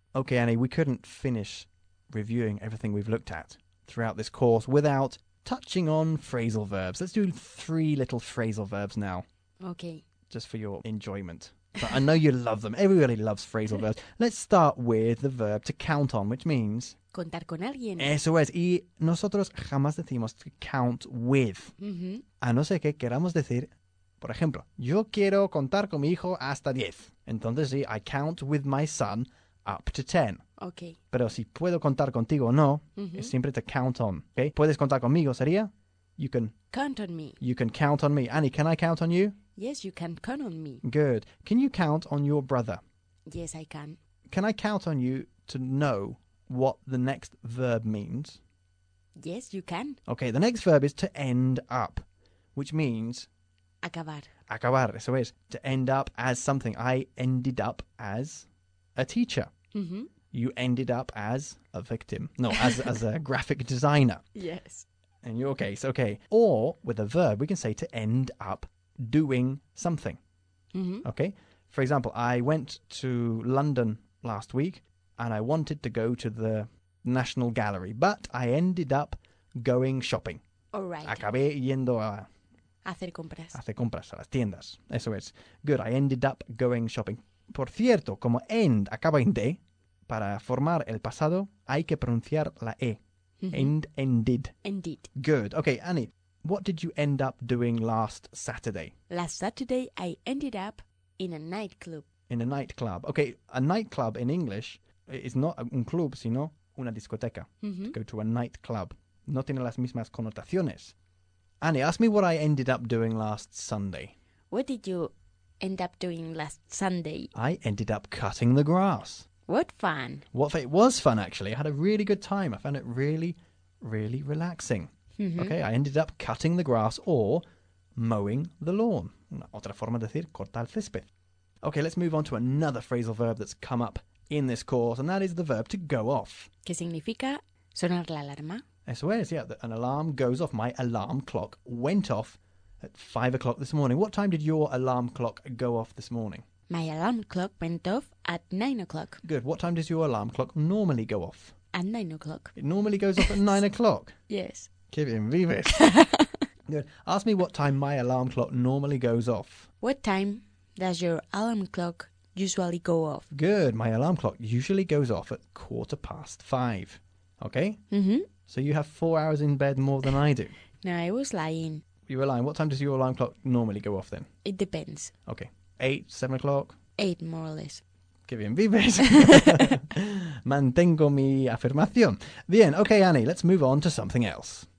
Okay, Annie, we couldn't finish reviewing everything we've looked at throughout this course without touching on phrasal verbs. Let's do 3 little phrasal verbs now, Okay. just for your enjoyment. So I know you love them. Everybody loves phrasal verbs. Let's start with the verb to count on, which means... Contar con alguien. Eso es. Y nosotros jamás decimos to count with. Ujú. A no ser que queramos decir, por ejemplo, yo quiero contar con mi hijo hasta 10. Entonces sí, I count with my son up to 10. Ok. Pero si puedo contar contigo o no, es siempre to count on. ¿Okay? ¿Puedes contar conmigo? Sería, you can Count on me. count on me. Annie, can I count on you? Yes, you can count on me. Good. Can you count on your brother? Yes, I can. Can I count on you to know what the next verb means? Yes, you can. Okay, the next verb is to end up, which means Acabar. acabar. Eso es, to end up as something. I ended up as a teacher. Ujú. You ended up as a victim. No, as a graphic designer. Yes. In your case, okay. Or with a verb, we can say to end up doing something. Ujú. Okay? For example, I went to London last week and I wanted to go to the National Gallery, but I ended up going shopping. All right. Acabé yendo a Hacer compras. hacer compras a las tiendas. Eso es. Good. I ended up going shopping. Por cierto, como end acaba en D, para formar el pasado hay que pronunciar la E. Ujú. Ended. Indeed. Good. Okay, Annie, what did you end up doing last Saturday? Last Saturday, I ended up in a nightclub. In a nightclub. Okay, a nightclub in English is not un club, sino una discoteca. Ujú. Go to a nightclub. No tiene las mismas connotaciones. Annie, ask me what I ended up doing last Sunday. What did you end up doing last Sunday? I ended up cutting the grass. What fun. It was fun, actually. I had a really good time. I found it really, really relaxing. Okay, I ended up cutting the grass or mowing the lawn. Otra forma de decir cortar el césped. Okay, let's move on to another phrasal verb that's come up in this course, and that is the verb to go off. ¿Qué significa sonar la alarma? Eso es, yeah. An alarm goes off. My alarm clock went off at 5 o'clock this morning. What time did your alarm clock go off this morning? My alarm clock went off at 9 o'clock. Good. What time does your alarm clock normally go off? At 9 o'clock. It normally goes off at 9 o'clock. Yes. Que bien vives. Good. Ask me what time my alarm clock normally goes off. What time does your alarm clock usually go off? Good. My alarm clock usually goes off at 5:15. Okay? Mm-hmm. So you have 4 hours in bed more than I do. No, I was lying. You were lying. What time does your alarm clock normally go off then? It depends. Okay. 8, 7 o'clock? 8 more or less. Que bien vives. Mantengo mi afirmación. Bien. Okay, Annie, let's move on to something else.